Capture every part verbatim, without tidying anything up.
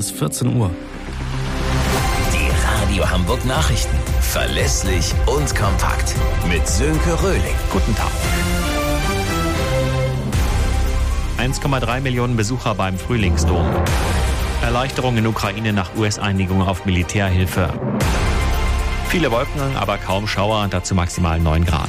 bis vierzehn Uhr. Die Radio Hamburg Nachrichten. Verlässlich und kompakt. Mit Sönke Röhling. Guten Tag. eins Komma drei Millionen Besucher beim Frühlingsdom. Erleichterung in Ukraine nach U S-Einigung auf Militärhilfe. Viele Wolken, aber kaum Schauer, dazu maximal neun Grad.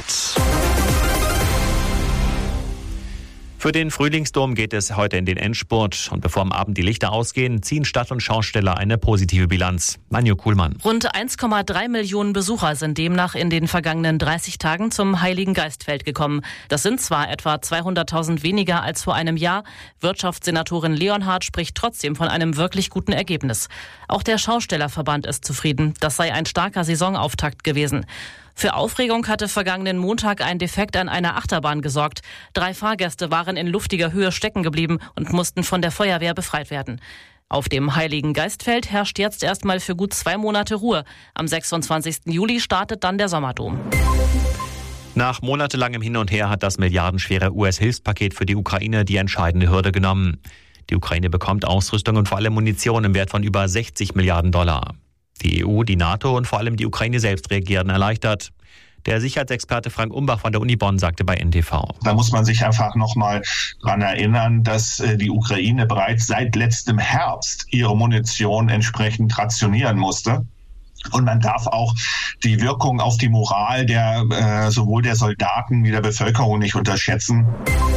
Für den Frühlingsdom geht es heute in den Endspurt. Und bevor am Abend die Lichter ausgehen, ziehen Stadt und Schausteller eine positive Bilanz. Manjo Kuhlmann. Rund eins Komma drei Millionen Besucher sind demnach in den vergangenen dreißig Tagen zum Heiligen Geistfeld gekommen. Das sind zwar etwa zweihunderttausend weniger als vor einem Jahr. Wirtschaftssenatorin Leonhardt spricht trotzdem von einem wirklich guten Ergebnis. Auch der Schaustellerverband ist zufrieden. Das sei ein starker Saisonauftakt gewesen. Für Aufregung hatte vergangenen Montag ein Defekt an einer Achterbahn gesorgt. Drei Fahrgäste waren in luftiger Höhe stecken geblieben und mussten von der Feuerwehr befreit werden. Auf dem Heiligen Geistfeld herrscht jetzt erstmal für gut zwei Monate Ruhe. Am sechsundzwanzigsten Juli startet dann der Sommerdom. Nach monatelangem Hin und Her hat das milliardenschwere U S-Hilfspaket für die Ukraine die entscheidende Hürde genommen. Die Ukraine bekommt Ausrüstung und vor allem Munition im Wert von über sechzig Milliarden Dollar. Die E U, die NATO und vor allem die Ukraine selbst reagieren erleichtert. Der Sicherheitsexperte Frank Umbach von der Uni Bonn sagte bei N T V. Da muss man sich einfach nochmal dran erinnern, dass die Ukraine bereits seit letztem Herbst ihre Munition entsprechend rationieren musste. Und man darf auch die Wirkung auf die Moral der äh, sowohl der Soldaten wie der Bevölkerung nicht unterschätzen.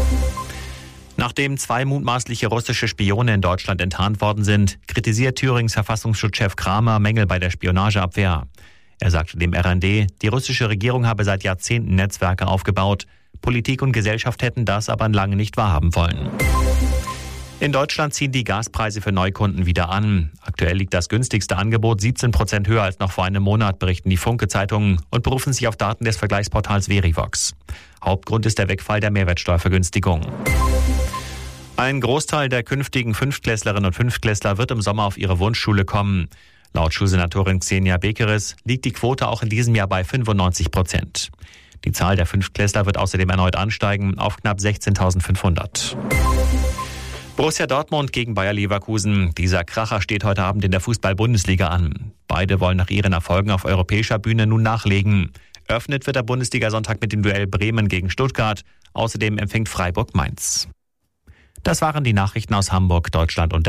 Nachdem zwei mutmaßliche russische Spione in Deutschland enttarnt worden sind, kritisiert Thürings Verfassungsschutzchef Kramer Mängel bei der Spionageabwehr. Er sagte dem R N D, die russische Regierung habe seit Jahrzehnten Netzwerke aufgebaut. Politik und Gesellschaft hätten das aber lange nicht wahrhaben wollen. In Deutschland ziehen die Gaspreise für Neukunden wieder an. Aktuell liegt das günstigste Angebot siebzehn Prozent höher als noch vor einem Monat, berichten die Funke-Zeitungen und berufen sich auf Daten des Vergleichsportals Verivox. Hauptgrund ist der Wegfall der Mehrwertsteuervergünstigung. Ein Großteil der künftigen Fünftklässlerinnen und Fünftklässler wird im Sommer auf ihre Wunschschule kommen. Laut Schulsenatorin Xenia Bekeres liegt die Quote auch in diesem Jahr bei fünfundneunzig Prozent. Die Zahl der Fünftklässler wird außerdem erneut ansteigen auf knapp sechzehntausendfünfhundert. Borussia Dortmund gegen Bayer Leverkusen. Dieser Kracher steht heute Abend in der Fußball-Bundesliga an. Beide wollen nach ihren Erfolgen auf europäischer Bühne nun nachlegen. Eröffnet wird der Bundesliga-Sonntag mit dem Duell Bremen gegen Stuttgart. Außerdem empfängt Freiburg Mainz. Das waren die Nachrichten aus Hamburg, Deutschland und der